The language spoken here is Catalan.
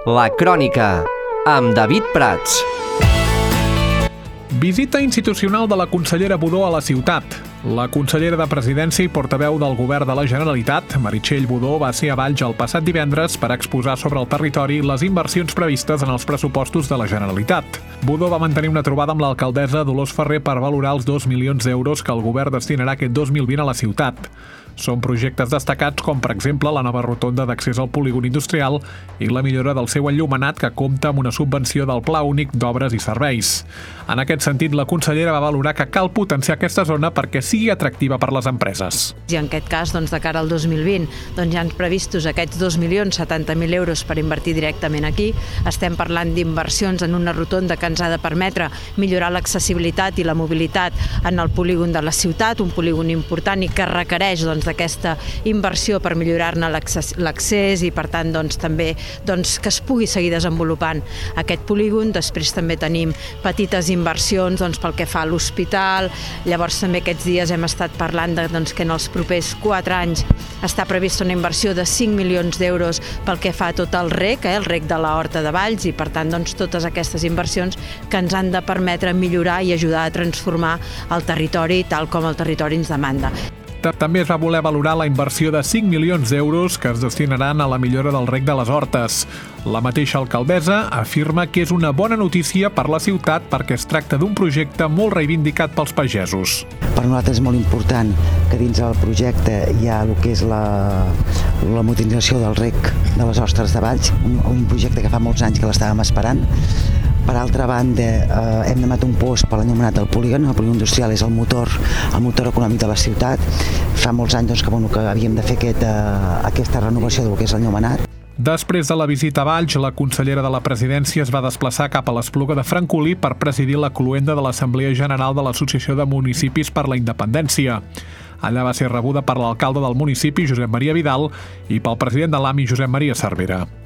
La Crònica, amb David Prats. Visita institucional de la consellera Budó a la ciutat. La consellera de Presidència i portaveu del Govern de la Generalitat, Meritxell Budó, va ser a Valls el passat divendres per exposar sobre el territori les inversions previstes en els pressupostos de la Generalitat. Budó va mantenir una trobada amb l'alcaldessa Dolors Ferrer per valorar els 2 milions d'euros que el govern destinarà aquest 2020 a la ciutat. Són projectes destacats com, per exemple, la nova rotonda d'accés al polígon industrial i la millora del seu enllumenat, que compta amb una subvenció del Pla Únic d'Obres i Serveis. En aquest sentit, la consellera va valorar que cal potenciar aquesta zona perquè sigui atractiva per les empreses. I en aquest cas, de cara al 2020, ja han previstos aquests 2.070.000 euros per invertir directament aquí. Estem parlant d'inversions en una rotonda que ens ha de permetre millorar l'accessibilitat i la mobilitat en el polígon de la ciutat, un polígon important i que requereix d'aquesta inversió per millorar-ne l'accés i, per tant, també que es pugui seguir desenvolupant aquest polígon. Després també tenim petites inversions pel que fa a l'hospital. Llavors també aquests dies hem estat parlant que en els propers 4 anys està prevista una inversió de 5 milions d'euros pel que fa a tot el rec de la Horta de Valls, i per tant totes aquestes inversions que ens han de permetre millorar i ajudar a transformar el territori tal com el territori ens demanda. També es va voler valorar la inversió de 5 milions d'euros que es destinaran a la millora del rec de les Hortes. La mateixa alcaldessa afirma que és una bona notícia per la ciutat perquè es tracta d'un projecte molt reivindicat pels pagesos. Per nosaltres és molt important que dins del projecte hi ha el que és la modernització del rec de les Hortes de Valls, un projecte que fa molts anys que l'estàvem esperant. Per altra banda, hem demanat un post per l'enllumenat del polígon. El polígon industrial és el motor econòmic de la ciutat. Fa molts anys que havíem de fer aquesta renovació del que és l'enllumenat. Després de la visita a Valls, la consellera de la Presidència es va desplaçar cap a l'Espluga de Francolí per presidir la cloenda de l'Assemblea General de l'Associació de Municipis per la Independència. Allà va ser rebuda per l'alcalde del municipi, Josep Maria Vidal, i pel president de l'AMI, Josep Maria Cervera.